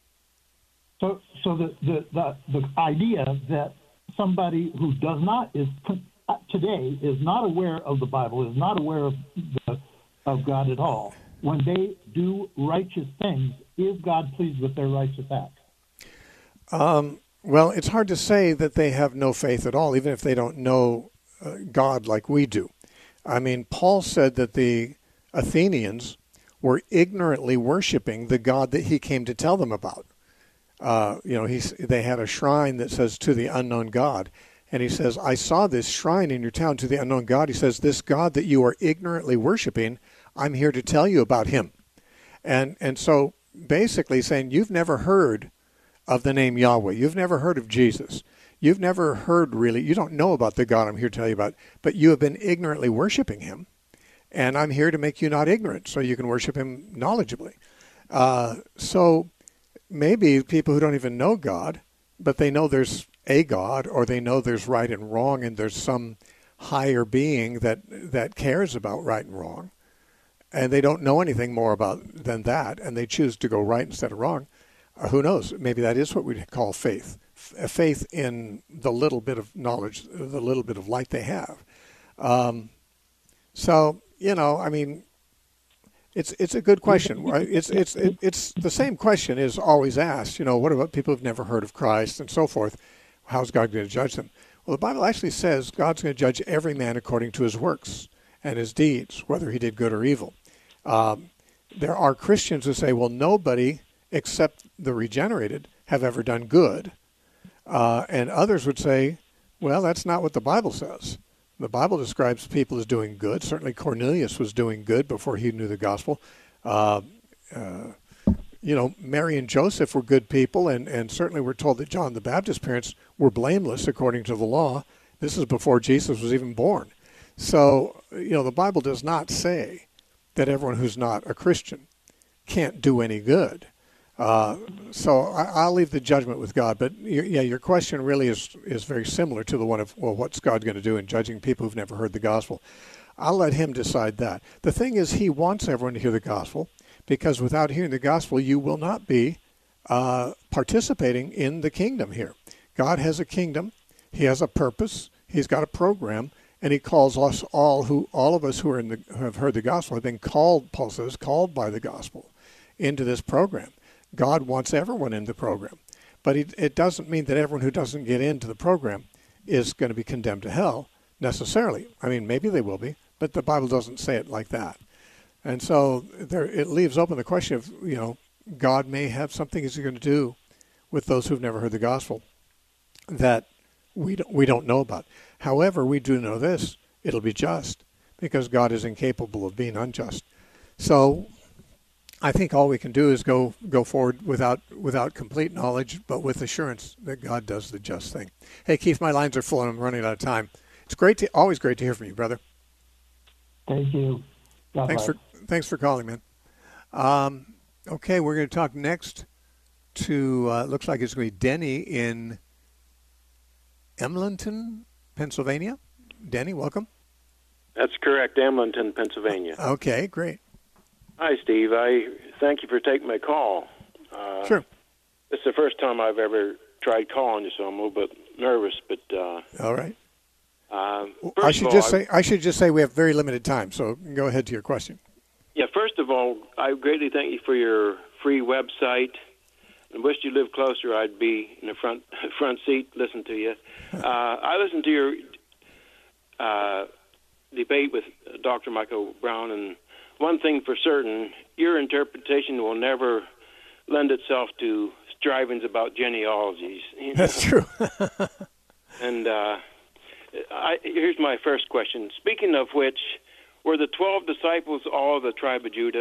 Speaker 4: So, so the the the, the idea that somebody who does not is today is not aware of the Bible, is not aware of the, of God at all, when they do righteous things, is God pleased with their righteous acts?
Speaker 1: Um, well, it's hard to say that they have no faith at all, even if they don't know uh, God like we do. I mean, Paul said that the Athenians were ignorantly worshiping the God that he came to tell them about. Uh, you know, he's, they had a shrine that says, "To the unknown God." And he says, "I saw this shrine in your town, to the unknown God." He says, "This God that you are ignorantly worshiping, I'm here to tell you about him. And and so basically saying, you've never heard of the name Yahweh. You've never heard of Jesus. You've never heard really, you don't know about the God I'm here to tell you about, but you have been ignorantly worshiping him. And I'm here to make you not ignorant so you can worship him knowledgeably. Uh, so maybe people who don't even know God, but they know there's a God, or they know there's right and wrong, and there's some higher being that, that cares about right and wrong, and they don't know anything more about than that, and they choose to go right instead of wrong. Uh, who knows? Maybe that is what we call faith. F- faith in the little bit of knowledge, the little bit of light they have. Um, so, you know, I mean, it's it's a good question. It's it's it, it's the same question is always asked. You know, what about people who've never heard of Christ and so forth? How's God going to judge them? Well, the Bible actually says God's going to judge every man according to his works and his deeds, whether he did good or evil. Um, there are Christians who say, well, nobody except the regenerated have ever done good. Uh, and others would say, well, that's not what the Bible says. The Bible describes people as doing good. Certainly Cornelius was doing good before he knew the gospel. Uh, uh, you know, Mary and Joseph were good people, and, and certainly we're told that John the Baptist's parents were blameless according to the law. This is before Jesus was even born. So, you know, the Bible does not say that everyone who's not a Christian can't do any good. Uh, so I, I'll leave the judgment with God. But yeah, your question really is is very similar to the one of, well, what's God going to do in judging people who've never heard the gospel? I'll let him decide that. The thing is, he wants everyone to hear the gospel, because without hearing the gospel, you will not be uh, participating in the kingdom here. God has a kingdom. He has a purpose. He's got a program. And he calls us all, who all of us who are in the, who have heard the gospel, have been called, Paul says, called by the gospel into this program. God wants everyone in the program. But it, it doesn't mean that everyone who doesn't get into the program is going to be condemned to hell necessarily. I mean, maybe they will be, but the Bible doesn't say it like that. And so there, it leaves open the question of, you know, God may have something he's going to do with those who've never heard the gospel that we don't, we don't know about. However, we do know this: it'll be just, because God is incapable of being unjust. So I think all we can do is go go forward without without complete knowledge, but with assurance that God does the just thing. Hey, Keith, my lines are full and I'm running out of time. It's great to always great to hear from you, brother.
Speaker 4: Thank you. God
Speaker 1: thanks
Speaker 4: bless.
Speaker 1: for thanks for calling, man. Um, okay, we're going to talk next to uh, looks like it's going to be Denny in Emlenton, Pennsylvania. Denny, welcome.
Speaker 5: That's correct, Emlenton, Pennsylvania.
Speaker 1: Okay, great.
Speaker 5: Hi, Steve. I thank you for taking my call. Uh,
Speaker 1: sure.
Speaker 5: This is the first time I've ever tried calling you, so I'm a little bit nervous. But uh,
Speaker 1: all right.
Speaker 5: Uh,
Speaker 1: I should
Speaker 5: all,
Speaker 1: just
Speaker 5: I,
Speaker 1: say I should just say we have very limited time, so go ahead to your question.
Speaker 5: Yeah. First of all, I greatly thank you for your free website. I wish you lived closer. I'd be in the front front seat, listen to you. Uh, I listened to your uh, debate with Doctor Michael Brown, and one thing for certain, your interpretation will never lend itself to strivings about genealogies. You know?
Speaker 1: That's true.
Speaker 5: And uh, I, here's my first question. Speaking of which, were the twelve disciples all the tribe of Judah?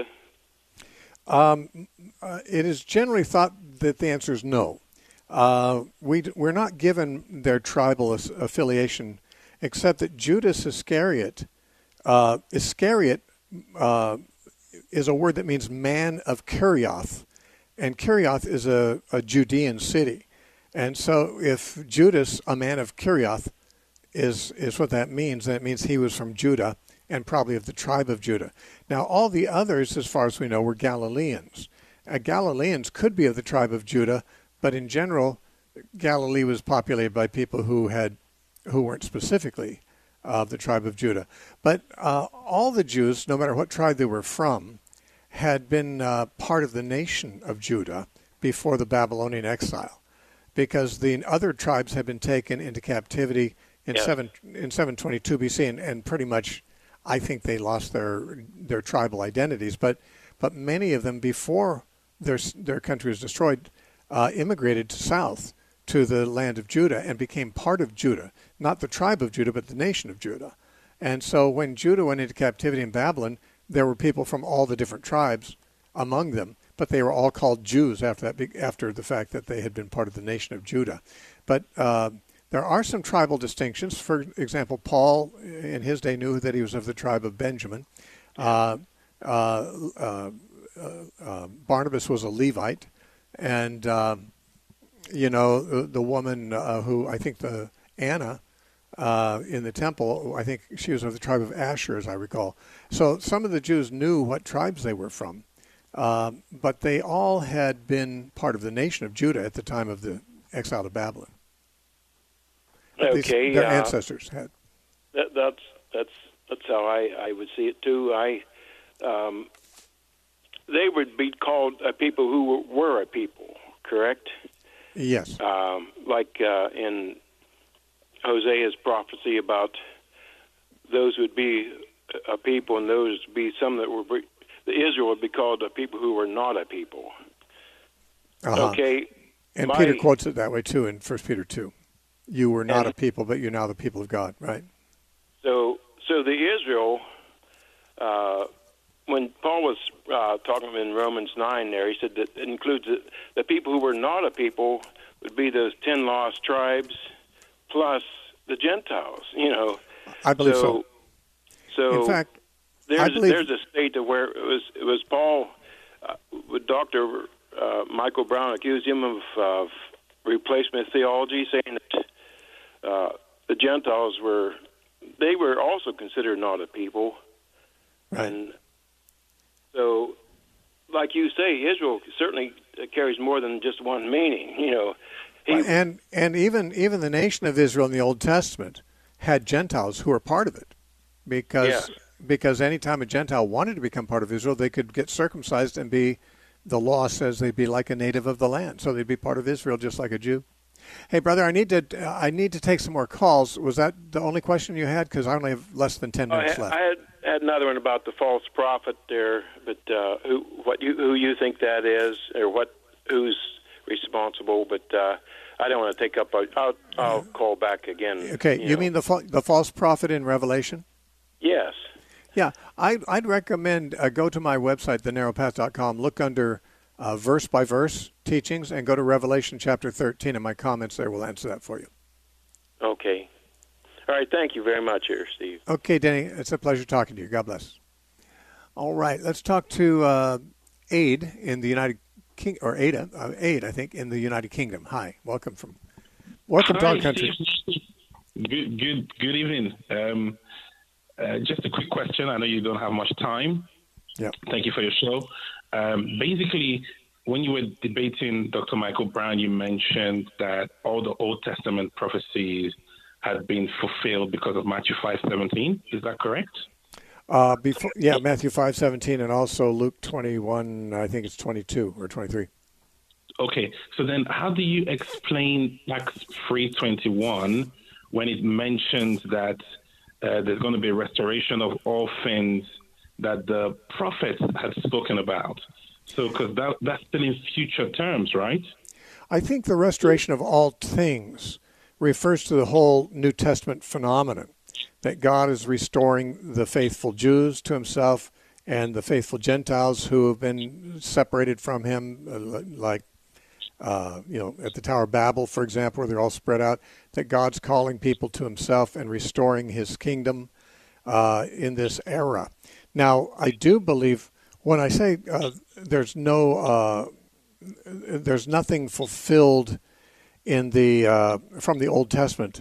Speaker 1: Um, uh, it is generally thought that the answer is no. Uh, we, we're not given their tribal as, affiliation, except that Judas Iscariot, uh, Iscariot uh, is a word that means man of Kerioth, and Kerioth is a, a Judean city. And so if Judas, a man of Kerioth, is, is what that means, then it means he was from Judah, and probably of the tribe of Judah. Now, all the others, as far as we know, were Galileans. Uh, Galileans could be of the tribe of Judah, but in general, Galilee was populated by people who had, who weren't specifically of the tribe of Judah. But uh, all the Jews, no matter what tribe they were from, had been uh, part of the nation of Judah before the Babylonian exile, because the other tribes had been taken into captivity in
Speaker 5: yes.
Speaker 1: seven in seven twenty-two B C, and, and pretty much, I think they lost their their tribal identities. But but many of them, before their their country was destroyed, uh, immigrated south to the land of Judah and became part of Judah, not the tribe of Judah, but the nation of Judah. And so when Judah went into captivity in Babylon, there were people from all the different tribes among them, but they were all called Jews after that, after the fact that they had been part of the nation of Judah. But uh, there are some tribal distinctions. For example, Paul in his day knew that he was of the tribe of Benjamin. Uh, uh, uh, uh, uh, Barnabas was a Levite, and uh, you know the, the woman uh, who I think the Anna uh, in the temple, I think she was of the tribe of Asher, as I recall. So some of the Jews knew what tribes they were from, uh, but they all had been part of the nation of Judah at the time of the exile to Babylon.
Speaker 5: Okay,
Speaker 1: These, their
Speaker 5: uh,
Speaker 1: ancestors had.
Speaker 5: That, that's that's that's how I, I would see it too. I um, they would be called a people who were, were a people, correct?
Speaker 1: Yes.
Speaker 5: Um, like uh, in Hosea's prophecy about those would be a people, and those would be some that were the Israel would be called a people who were not a people.
Speaker 1: Uh-huh.
Speaker 5: Okay.
Speaker 1: And
Speaker 5: my,
Speaker 1: Peter quotes it that way too in First Peter two. You were not
Speaker 5: and,
Speaker 1: a people, but you're now the people of God, right?
Speaker 5: So, so the Israel, uh, when Paul was uh, talking in Romans nine there, he said that it includes the, the people who were not a people would be those ten lost tribes plus the Gentiles, you know.
Speaker 1: I believe so.
Speaker 5: So, so
Speaker 1: in fact,
Speaker 5: there's,
Speaker 1: I believe...
Speaker 5: there's a state of where it was, it was Paul, uh, with Doctor Uh, Michael Brown accused him of uh, replacement theology, saying that uh, the Gentiles were, they were also considered not a people.
Speaker 1: Right.
Speaker 5: And so, like you say, Israel certainly carries more than just one meaning, you know. He,
Speaker 1: and and even even the nation of Israel in the Old Testament had Gentiles who were part of it, because
Speaker 5: yes.
Speaker 1: because any time a Gentile wanted to become part of Israel, they could get circumcised and be, the law says they'd be like a native of the land, so they'd be part of Israel just like a Jew. Hey, brother, I need to I need to take some more calls. Was that the only question you had? Because I only have less than ten minutes
Speaker 5: I had,
Speaker 1: left.
Speaker 5: I had, had another one about the false prophet there, but uh, who what you who you think that is, or what who's responsible? But uh, I don't want to take up. A, I'll I'll call back again.
Speaker 1: Okay, you, you mean the fa- the false prophet in Revelation?
Speaker 5: Yes.
Speaker 1: Yeah, I'd, I'd recommend uh, go to my website, the narrow path dot com, look under uh, verse-by-verse teachings, and go to Revelation chapter thirteen, and my comments there will answer that for you.
Speaker 5: Okay. All right, thank you very much here, Steve.
Speaker 1: Okay, Denny, it's a pleasure talking to you. God bless. All right, let's talk to uh, Aid in the United King or Ada, uh, Aid, I think, in the United Kingdom. Hi, welcome from welcome
Speaker 6: Hi,
Speaker 1: to our country.
Speaker 6: Steve. Good, good, good evening. Um, Uh, just a quick question. I know you don't have much time.
Speaker 1: Yeah.
Speaker 6: Thank you for your show. Um, basically, when you were debating Doctor Michael Brown, you mentioned that all the Old Testament prophecies had been fulfilled because of Matthew five seventeen. Is that correct?
Speaker 1: Uh, before, yeah, Matthew five seventeen, and also Luke twenty-one. I think it's twenty-two or twenty-three.
Speaker 6: Okay. So then, how do you explain Acts three twenty-one when it mentions that Uh, there's going to be a restoration of all things that the prophets had spoken about? So, because that, that's still in future terms, right?
Speaker 1: I think the restoration of all things refers to the whole New Testament phenomenon, that God is restoring the faithful Jews to himself and the faithful Gentiles who have been separated from him, uh, like Uh, you know, at the Tower of Babel, for example, where they're all spread out, that God's calling people to himself and restoring his kingdom uh, in this era. Now, I do believe when I say uh, there's no, uh, there's nothing fulfilled in the uh, from the Old Testament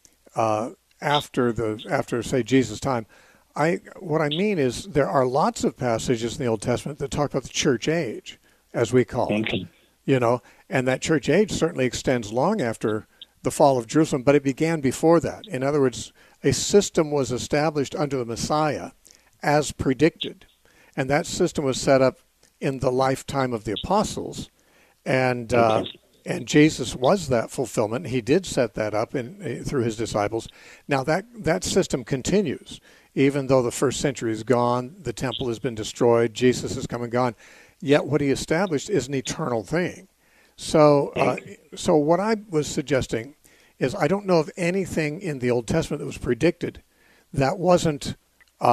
Speaker 1: uh, after the after say Jesus' time. I what I mean is there are lots of passages in the Old Testament that talk about the church age, as we call it.
Speaker 6: Okay.
Speaker 1: You know, and that church age certainly extends long after the fall of Jerusalem, but it began before that. In other words, a system was established under the Messiah as predicted, and that system was set up in the lifetime of the apostles, and uh, and Jesus was that fulfillment. He did set that up in, through his disciples. Now that that system continues, even though the first century is gone, the temple has been destroyed, Jesus has come and gone. Yet what he established is an eternal thing. So, uh, so what I was suggesting is I don't know of anything in the Old Testament that was predicted that wasn't uh,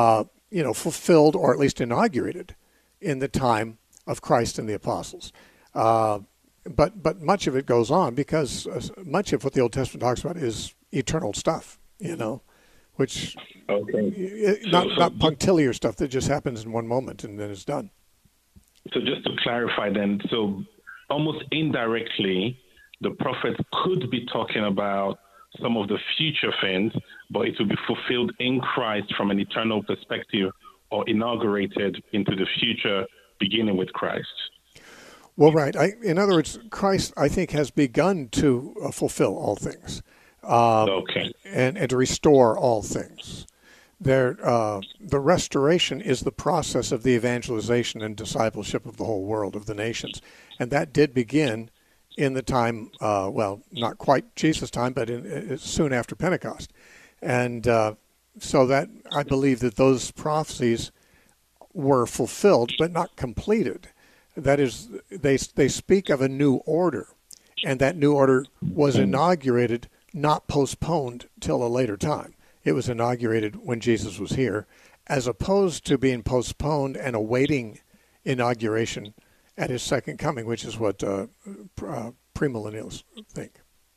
Speaker 1: you know, fulfilled or at least inaugurated in the time of Christ and the apostles. Uh, but but much of it goes on because uh, much of what the Old Testament talks about is eternal stuff, you know, which
Speaker 6: okay.
Speaker 1: not
Speaker 6: so, so,
Speaker 1: not punctiliar stuff that just happens in one moment and then it's done.
Speaker 6: So just to clarify then, so almost indirectly, the prophet could be talking about some of the future things, but it will be fulfilled in Christ from an eternal perspective or inaugurated into the future, beginning with Christ.
Speaker 1: Well, right. I, in other words, Christ, I think, has begun to uh, fulfill all things, uh,
Speaker 6: okay,
Speaker 1: and, and to restore all things. There, uh, the restoration is the process of the evangelization and discipleship of the whole world, of the nations, and that did begin in the time, uh, well, not quite Jesus' time, but in, in, soon after Pentecost, and uh, so that I believe that those prophecies were fulfilled, but not completed. That is, they they speak of a new order, and that new order was inaugurated, not postponed till a later time. It was inaugurated when Jesus was here, as opposed to being postponed and awaiting inauguration at his second coming, which is what uh, uh, premillennials think.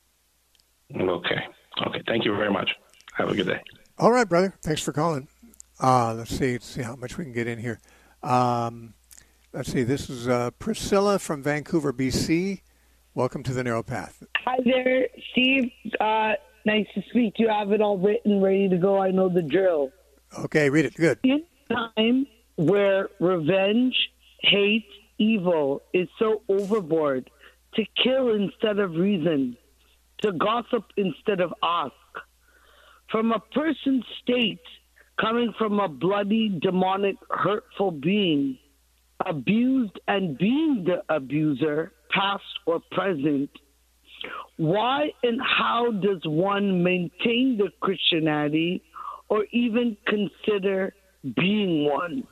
Speaker 6: Okay. Okay. Thank you very much. Have a good day.
Speaker 1: All right, brother. Thanks for calling. Uh, let's see. Let's see how much we can get in here. Um, let's see. This is uh, Priscilla from Vancouver, B C. Welcome to the Narrow Path.
Speaker 7: Hi there, Steve. Uh, nice to speak to you. I have it all written, ready to go. I know the drill.
Speaker 1: Okay, read it. Good.
Speaker 7: In a time where revenge, hate, evil is so overboard, to kill instead of reason, to gossip instead of ask, from a person's state coming from a bloody, demonic, hurtful being, abused and being the abuser, past or present, why and how does one maintain the Christianity or even consider being one?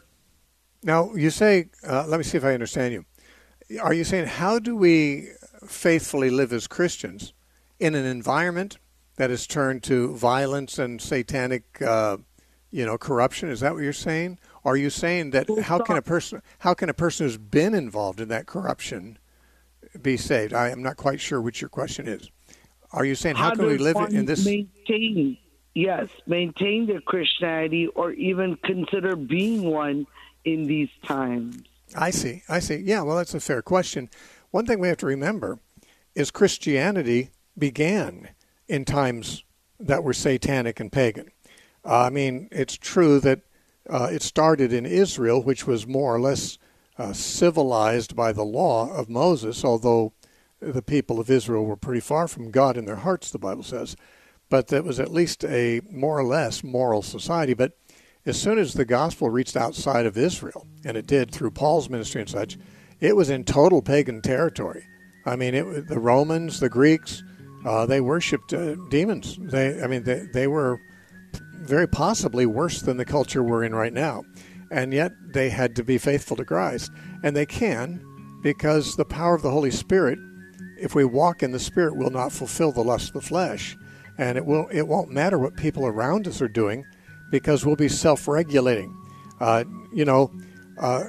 Speaker 1: Now, you say, uh, let me see if I understand you. Are you saying, how do we faithfully live as Christians in an environment that is turned to violence and satanic, uh, you know, corruption? Is that what you're saying? Or are you saying that how can a person, how can a person who's been involved in that corruption be saved? I am not quite sure what your question is. Are you saying, how, how can we live in this?
Speaker 7: Maintain, yes, maintain their Christianity or even consider being one in these times?
Speaker 1: I see. I see. Yeah, well, that's a fair question. One thing we have to remember is Christianity began in times that were satanic and pagan. Uh, I mean, it's true that uh, it started in Israel, which was more or less uh, civilized by the law of Moses, although the people of Israel were pretty far from God in their hearts, the Bible says. But that was at least a more or less moral society. But as soon as the gospel reached outside of Israel, and it did through Paul's ministry and such, it was in total pagan territory. I mean, it, the Romans, the Greeks, uh, they worshipped uh, demons. They, I mean, they, they were very possibly worse than the culture we're in right now. And yet they had to be faithful to Christ. And they can, because the power of the Holy Spirit, if we walk in the Spirit, will not fulfill the lust of the flesh. And it will. It won't matter what people around us are doing, because we'll be self-regulating. Uh, you know, uh,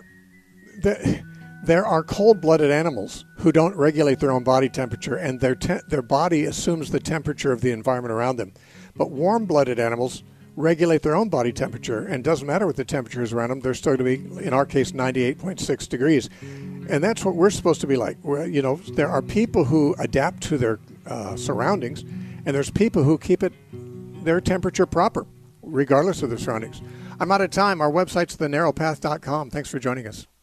Speaker 1: the, there are cold-blooded animals who don't regulate their own body temperature, and their te- their body assumes the temperature of the environment around them. But warm-blooded animals regulate their own body temperature, and it doesn't matter what the temperature is around them. They're still going to be, in our case, ninety-eight point six degrees. And that's what we're supposed to be like. We're, you know, there are people who adapt to their uh, surroundings, and there's people who keep it their temperature proper, regardless of their surroundings. I'm out of time. Our website's the narrow path dot com. Thanks for joining us.